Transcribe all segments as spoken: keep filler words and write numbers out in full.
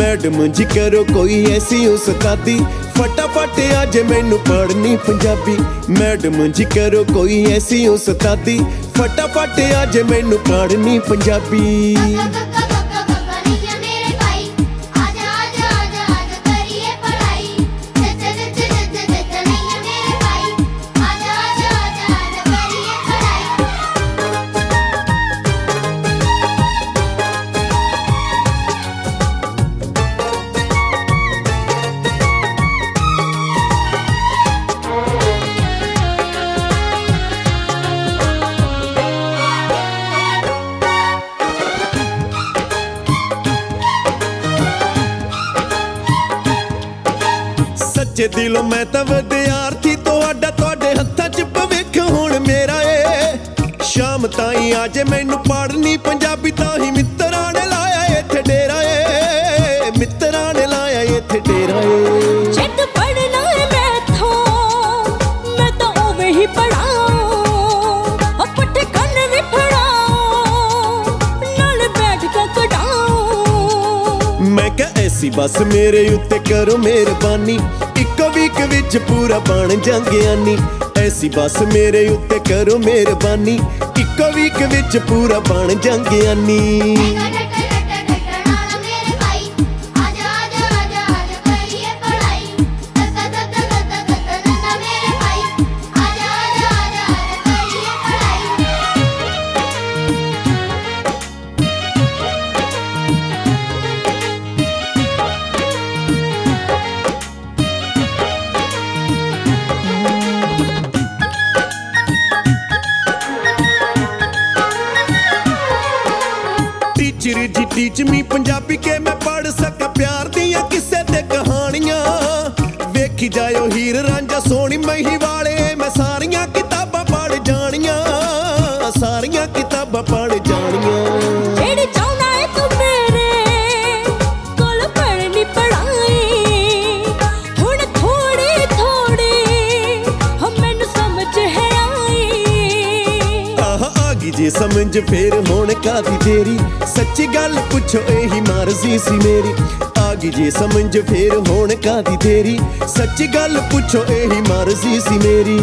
Madam जी करो कोई ऐसी उस्तादी, फटाफट आज मैनू पढ़नी पंजाबी। मैडम जी करो कोई ऐसी उस्तादी, फटाफट आज मैनू पढ़नी पंजाबी। सच्चे दिलों मैं तां विद्यार्थी तो आडा तुहाडे हत्थां च भविख हुण मेरा ए। शाम ताईं आज मैनू पढ़नी पंजाबी, तां ही मित्तरां ने लाया इत्थे डेरा ए। मित्तरां ने लाया इत्थे डेरा ए। जिद पढ़ना है मैथों मैं तां उवें ही पढ़ाऊं, पट्ठे कन भी पढ़ाऊं, नाल बैठ के कढाऊं। मैं क्या ऐसी बस मेरे उत्ते करो मेहरबानी, इक्को वीक विच पूरा बन जांगियानी। ऐसी बस मेरे उत्ते करो मेहरबानी, इक्को वीक विच पूरा बन जांगियानी। Teacher ji teach me Punjabi के मैं पढ़ सका प्यार दियां किस्से ते कहानियां। वेखी जायो हीर रांझा सोहनी मही वाले, मैं सारियां किताबां पढ़ जानियां, सारियां किताबां पढ़ जानियां। जेड़ी चाहुंदा है तू मेरे कोल पढ़नी पढ़ाई, हुण थोड़ी थोड़ी हम मैनू समझ है आई। आह आ गई जे समझ फेर होण कादी देरी, सच्ची गल पुछो यही मर्जी सी मेरी। आ गई जे समझ फेर होण कादी देरी, सच्ची गल पुछो यही मर्जी सी मेरी।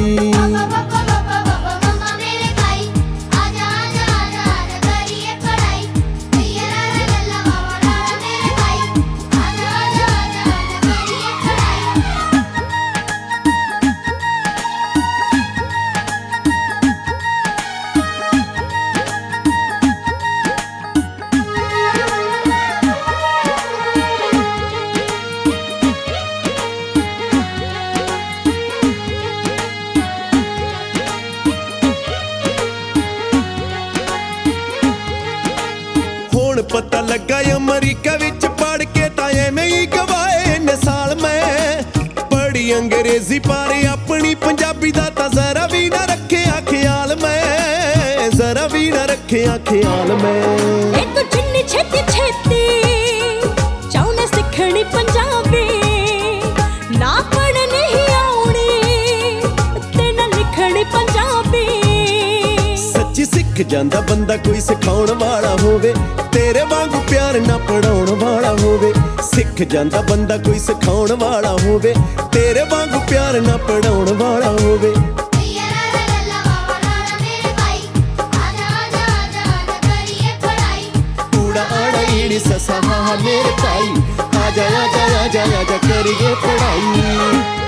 पता लगा अमरीका विच पढ़ के तां एवें ही गवाए ने साल। मैं पढ़ी अंग्रेजी पर अपनी पंजाबी दा तां जरा भी ना रखेआ ख्याल, मैं जरा भी ना रखेआ ख्याल। मैं एक जिन्नी छेती छेती चाहुंदे सिखणी पंजाबी, ना पढ़नी ही आउणी ते ना लिखणी पंजाबी। सच्ची सिख जांदा बंदा कोई सिखाउण वाला होवे, तेरे वांगू प्यार ना पढ़ाउण वाला होवे। सिख जांदा बंदा कोई सिखाउण वाला होवे, तेरे वांगू प्यार ना पढ़ाउण वाला होवे। ऊड़ा आड़ा ईड़ी ससा हा मेरे भाई, आजा आजा आजा आजा करिए पढ़ाई।